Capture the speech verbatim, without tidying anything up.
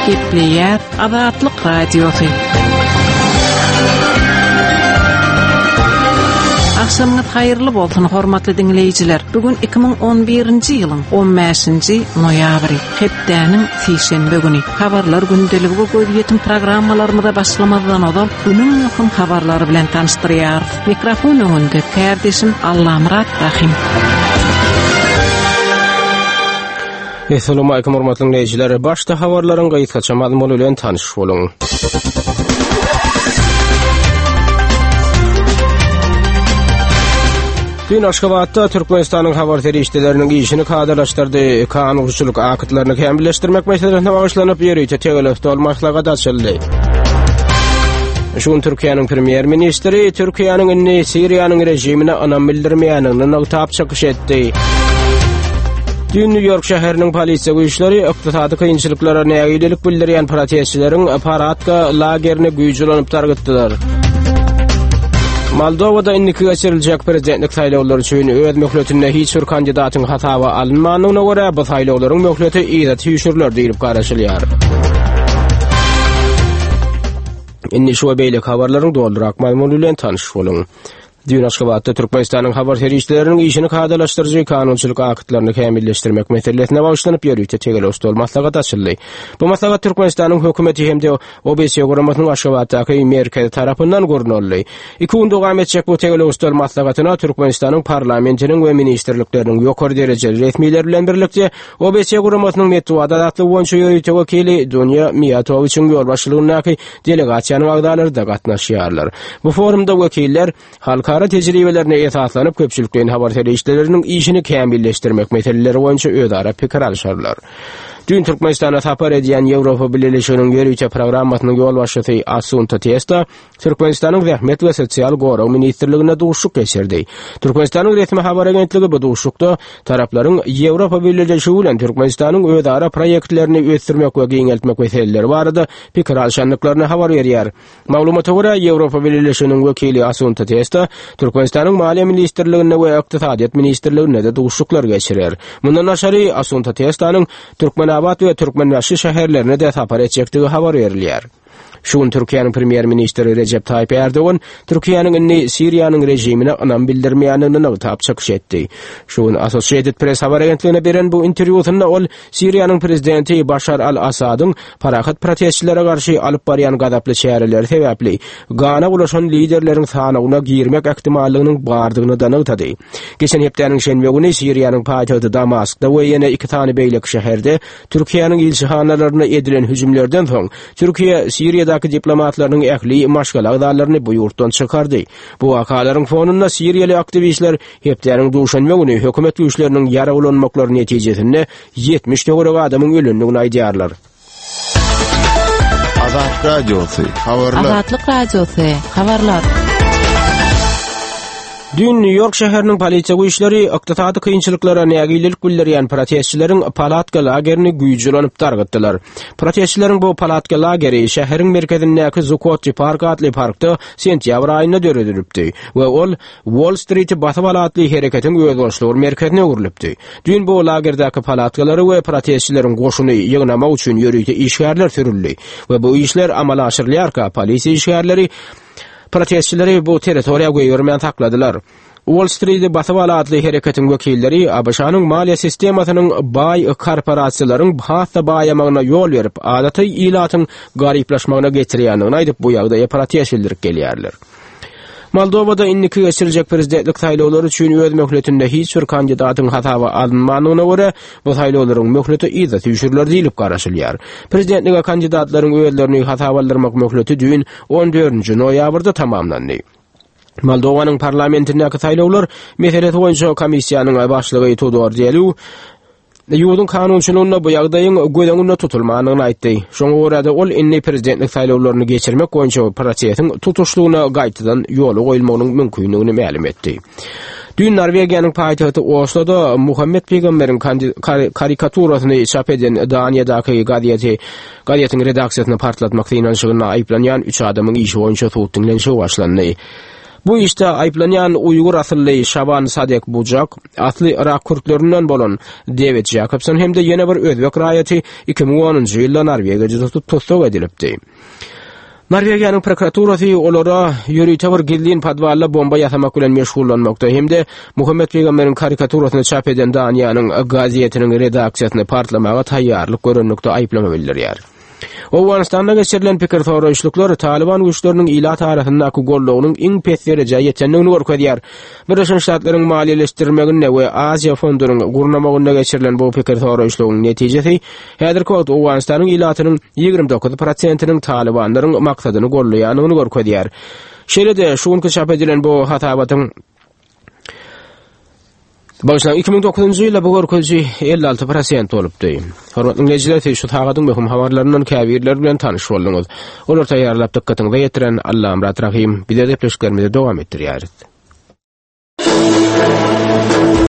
Gepleyer Azatlyk Radiosu. Akşamınız hayırlı bolsun hormatly dinleyijiler. Bugün iki bin on birinji ýylyň on beşinji noýabry, hepdäniň sişenbe güni. Habarlar gündelige göz ýetim programmalarymyza başlamazdan odan günüň ýokun habarlary bilen tanıştyrýar. Mikrofon öňünde kardeşim Allamrat Rahim. Assalamu alaykum hormatly dinleyijiler. Başda habarlaryň gaýtgaça mazmuny bilen tanyş boluň. Dün Aşgabatda Türkmenistanyň habar terişdeleriniň işini kadalaşdyrdy. Kanunçylyk akıtlaryny kämilleşdirmek meselesine bagyşlanyp ýerüýte tegelifde bolmaklyga daşyldy. Şun Türkiýanyň premier ministri Türkiýanyň inni Siriýanyň rejimine anam bildirmeýänini tapşyryş etdi. Dün New York şäheriniň polisiýa güýçleri ykdysady kynçylyklara nägilik bildirýän protestçileriň aparatka lagerini güýjülanyp targytdylar. Moldowada indiki geçiriljek prezidentlik saýlawlary üçin öz möhletinde hiç bir kandidatyň hatawa alınmanyna görä bu saýlawlaryň möhleti ýa-da tüýşürler diýip garaşylýar. Indi şu beýle habarlaryň doldurak mazmuny bilen tanyş boluň. Dün Aşgabatda Türkmenistanyň habar terişdeleriniň işini kadalaşdyrjy kanunçylyk akıtlaryny kämilleşdirmek meselesine bagyşlanyp ýerüýte tegelifde bolmaklyga daşyldy. Bu maslahat Türkmenistanyň hökümeti hem de O B S guramatynyň Aşgabatdaky merkezi tarapyndan görnüldi. Iki gün dowam etjek bu tegelifde maslahatyna Türkmenistanyň parlamentiniň we ministrlikleriniň ýokary derejeli resmiýetler bilen birlikde O B S guramatynyň metwada datly boýunça ýerüýte wekili Dunya Miyatowiçiň ýolbaşçylygynyň delegasiýanyň agdalary da gatnaşýarlar. Bu forumda wekiller halka Kara tecrübelerine esaslanyp köpçülikden habar terişdeleriniň işini kämilleşdirmek meseleleri boýunça öýdara pikir alýarlar. Dün Türkmenistana tapar edýän Ýewropa Birleşiginiň ýerüýte programmasynyň ýolbaşçysy Asunta Testa Türkmenistanyň Zähmet we Sosial goraw ministrligine duşuk geçirdi. Türkmenistanyň resmi habar agentligi bu duşukda taraplaryň Ýewropa Birleşigi bilen Türkmenistanyň öýdara proýektlerini öýtdirmek we giňeltmek meseleleri barada pikir alýanlyklaryny habar berýär. Maglumata görä Ýewropa Birleşiginiň wekili Asunta Testa Türkmenistanyň Maliýe ministrligine we Ykdysadyýat ministrligine de duşuklar geçirer. Mundan aşary Asunta Testanyň Türkmen Abat we Türkmenbaşy şäherlerine de tapar etjekdigi habar berilýär. Şun Türkiýanyň premier ministri Recep Tayyip Erdoğan Türkiýanyň inni Siriýanyň rejimine anam bildirmeýänini tapşyryş etdi. Şun Associated Press habar agentligine beren bu interwýusynda ol Siriýanyň prezidenti Bashar al-Asadyň parahat protestçilere garşy alyp barýan gadaply çäreleri sebäpli gana ulaşan liderleriň sanawyna girmek ähtimallygynyň bardygyny da ýetdi. Geçen hepdäniň şenbe güni Siriýanyň paýtagy Damaskda we ýene iki tane beýlek şäherde Türkiýanyň ilçihanalarına edilen hüjümlerden soň Türkiýe Siriýada diplomatlaryň ähli maşgal agdalaryny bu ýurtdan çykardy. Bu wakalaryň fonunda Siriýaly aktivistler hepdäniň duşanma güni hökümet güýçleriniň ýaralanmaklary netijesinde ýetmiş töwerek adamyň ölendigini aýdýarlar. Azat Radiosu habarlar. Azatlyk Radiosu habarlar. Dün New York şäheriniň polisiýa güýçleri ykdysady kynçylyklara nägilik bildirýän protestçileriň palatka lagerini güýjülanyp targytdylar. Protestçileriň bu palatka lageri şäheriň merkezindäki Zuccotti Park adly parkda sentýabr aýynda döredilipdi we ol Wall Street basyp alatly hereketiň öýdüşleri merkezine urilipdi. Dün bu lagerdäki palatkalary we protestçileriň goşuny ýygnamak üçin ýörüýte işgärler sürildi we bu işler amala aşyrylýarka polisiýa işgärleri protestçileri bu territoriýa goýurmyan takladylar. Wall Street'de basyp alatly hereketiň wekilleri A B Ş'nyň maliýe sistemasynyň baý korporasiýalaryň hassa baýamagyna ýol berip, adaty ilatyň garyplaşmagyna getirýändigini aýdyp bu ýagdaýa protest bildirip gelýärler. Moldowada indiki geçiriljek prezidentlik saýlawlary üçin öz möhletinde hiç bir kandidatyň hatawa alınmanyna görä bu saýlawlaryň möhleti ýa-da tüýşürler diýilip garaşylýar. Prezidentlige kandidatlaryň özlerini hatawaldyrmak möhleti dün on dördünji noýabrda tamamlandy. Moldowanyň parlamentindäki saýlawlar meselesi boýunça komissiýanyň başlygy Tudor Deliw Ýurdun kanunçylygyna bu ýagdaýyň gödeňinde tutulmanyny aýtdy. Şoňa görä de ol inni prezidentlik saýlawlaryny geçirmek boýunça prosesiň tutuşlygyna gaýtadan ýoly goýulmagynyň mümkinligini ma'lum etdi. Dün Norwegiýanyň paýtagty Osloda Muhammed Peygamberiň karikaturasyny çap eden Daniýadaky gaziýeti gaziýetiň redaksiýasyny partlatmakda ýanşygyna aýplanýan üç adamyň işi boýunça tutulýan şow başlandy. Bu işte ayıplanyan Uygur asıllı Şaban Sadek Bucak, aslı Irak Kürtlerinden bolan David Jacobson hem de yine bir Özbek raýaty iki ming onunji ýylda Norwegiýa tutup tostak edilipdi. Norwegiýanyň prokuraturasy olara ýörüýte bir gizlin padwalla bomba ýasamak bilen meşgullanmakda hem de Muhammed Peýgamberiň karikaturasyny çap eden Daniýanyň gazetiniň redaksiýasyny partlamaga taýýarlyk görünmekde aýplama bildirýär. Owganistanda geçirilen pikir soraýşlyklar Taliban güýçleriniň ila tarapyndaky gollugynyň iň pes derejä ýetjendigini görkezýär. Birleşik Ştatlaryň maliýeleşdirmegine we Aziýa fondunyň gurnamagyna geçirilen bu pikir soraýşlygynyň netijesi häzirki wagt Owganistanyň ilatynyň ýigirme dokuz prosentiniň Talibanlaryň maksadyny gollaýanyny görkezýär. Şeýle-de şu günki çap edilen bu hatabatyň Başlan iki ming dokuzunji ýylda bu görkezji elli alty prosent bolupdy. Hormatly dinleyijiler, şu tagadyň möhüm habarlaryndan käbirler bilen tanyş boldyňyz. Olar taýýarlap dikkatyňizi ýetiren Allahym rahim. Bize de pleşiklerimizi dowam etdirýäris.